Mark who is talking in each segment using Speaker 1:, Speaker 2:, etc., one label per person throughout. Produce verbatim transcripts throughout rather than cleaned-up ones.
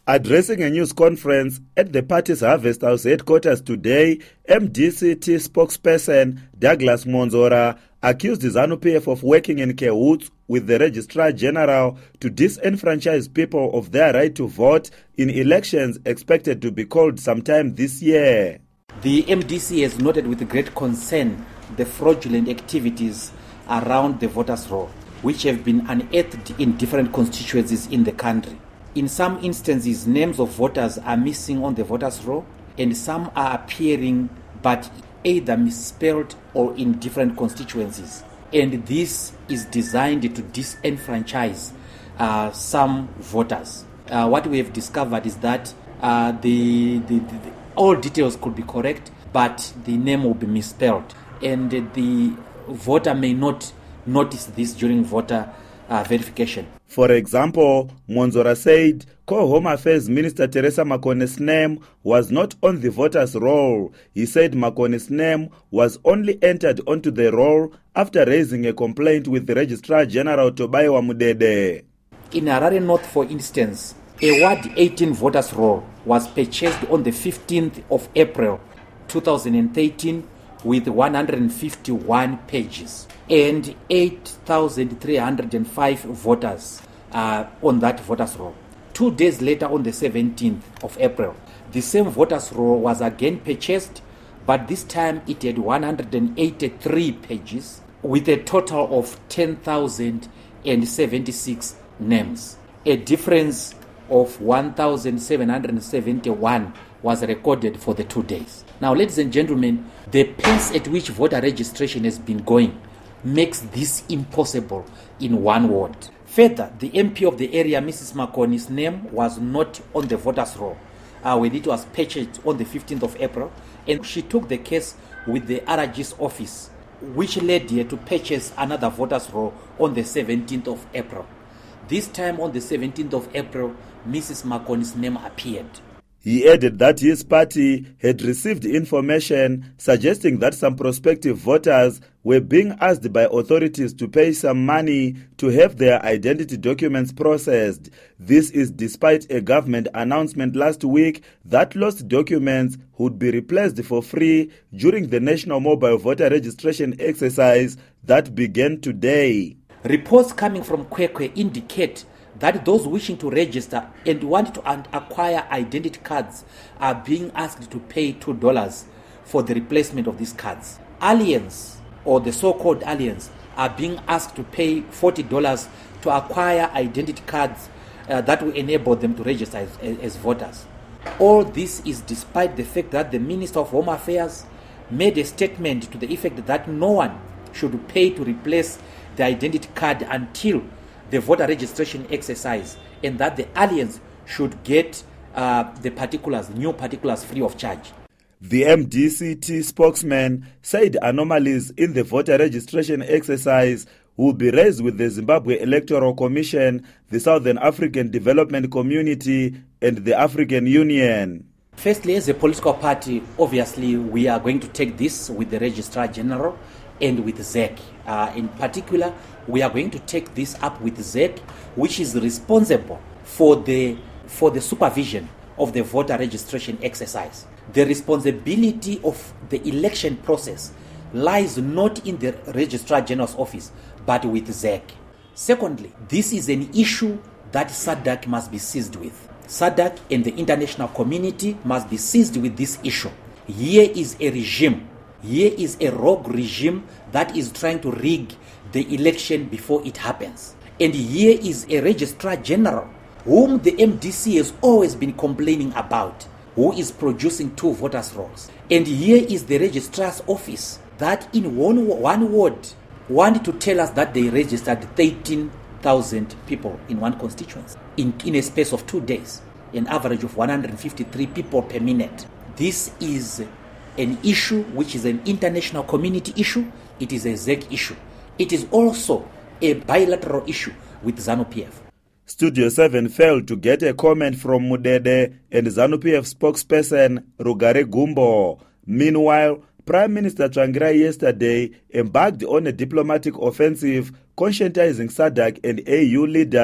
Speaker 1: Addressing a news conference at the party's Harvest House headquarters today, M D C T spokesperson Douglas Monzora accused ZANU-P F of working in cahoots with the Registrar General to disenfranchise people of their right to vote in elections expected to be called sometime this year.
Speaker 2: The M D C has noted with great concern the fraudulent activities around the voters' roll, which have been unearthed in different constituencies in the country. In some instances, names of voters are missing on the voters' roll, and some are appearing but either misspelled or in different constituencies. And this is designed to disenfranchise uh, some voters. Uh, what we have discovered is that uh, the, the, the, the all details could be correct, but the name will be misspelled, and the voter may not notice this during voter uh, verification.
Speaker 1: For example, Monzora said Co-Home Affairs Minister Teresa Makone's name was not on the voters' roll. He said Makone's name was only entered onto the roll after raising a complaint with the Registrar General Tobayo Mudede.
Speaker 2: In Harare North, for instance, a Ward eighteen voters' roll was purchased on the fifteenth of April two thousand thirteen with one hundred fifty-one pages and eight thousand three hundred five voters uh, on that voters' roll. Two days later, on the seventeenth of April, the same voters' roll was again purchased, but this time it had one hundred eighty-three pages with a total of ten thousand seventy-six names. A difference of one thousand seven hundred seventy-one was recorded for the two days. Now, ladies and gentlemen, the pace at which voter registration has been going makes this impossible in one ward. Further, the M P of the area, Missus Makone's name was not on the voters' roll uh, when it was purchased on the fifteenth of April, and she took the case with the R G's office, which led her to purchase another voters' roll on the seventeenth of April. This time, on the seventeenth of April, Missus Makone's name appeared.
Speaker 1: He added that his party had received information suggesting that some prospective voters were being asked by authorities to pay some money to have their identity documents processed. This is despite a government announcement last week that lost documents would be replaced for free during the National Mobile Voter Registration exercise that began today.
Speaker 2: Reports coming from Kwekwe indicate that those wishing to register and want to acquire identity cards are being asked to pay two dollars for the replacement of these cards. Aliens, or the so-called aliens, are being asked to pay forty dollars to acquire identity cards uh, that will enable them to register as, as voters. All this is despite the fact that the Minister of Home Affairs made a statement to the effect that no one should pay to replace the identity card until the voter registration exercise, and that the aliens should get uh, the particulars, new particulars, free of charge.
Speaker 1: The M D C T spokesman said anomalies in the voter registration exercise will be raised with the Zimbabwe Electoral Commission, the Southern African Development Community, and the African Union.
Speaker 2: Firstly, as a political party, obviously we are going to take this with the Registrar General and with Z E C. Uh, in particular, we are going to take this up with Z E C, which is responsible for the for the supervision of the voter registration exercise. The responsibility of the election process lies not in the Registrar General's office, but with Z E C. Secondly, this is an issue that S A D C must be seized with. S A D C and the international community must be seized with this issue. Here is a regime Here is a rogue regime that is trying to rig the election before it happens. And here is a Registrar General whom the M D C has always been complaining about, who is producing two voters' rolls. And here is the Registrar's office that in one, one ward wanted to tell us that they registered thirteen thousand people in one constituency in, in a space of two days, an average of one hundred fifty-three people per minute. This is an issue which is an international community issue. It is a Z E C issue. It is also a bilateral issue with ZANU-P F.
Speaker 1: Studio seven failed to get a comment from Mudede and ZANU-P F spokesperson Rugare Gumbo. Meanwhile, Prime Minister Tsvangirai yesterday embarked on a diplomatic offensive conscientizing S A D C and A U leaders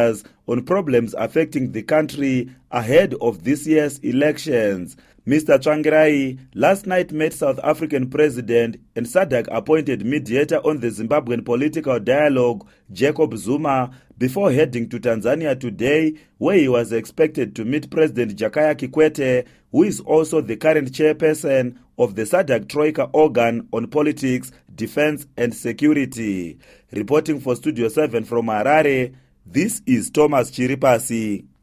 Speaker 1: on problems affecting the country ahead of this year's elections. Mister Tsvangirai last night met South African President and S A D C-appointed mediator on the Zimbabwean political dialogue, Jacob Zuma, before heading to Tanzania today, where he was expected to meet President Jakaya Kikwete, who is also the current chairperson of the S A D C Troika organ on politics, defense and security. Reporting for Studio seven from Harare, this is Thomas Chiripasi.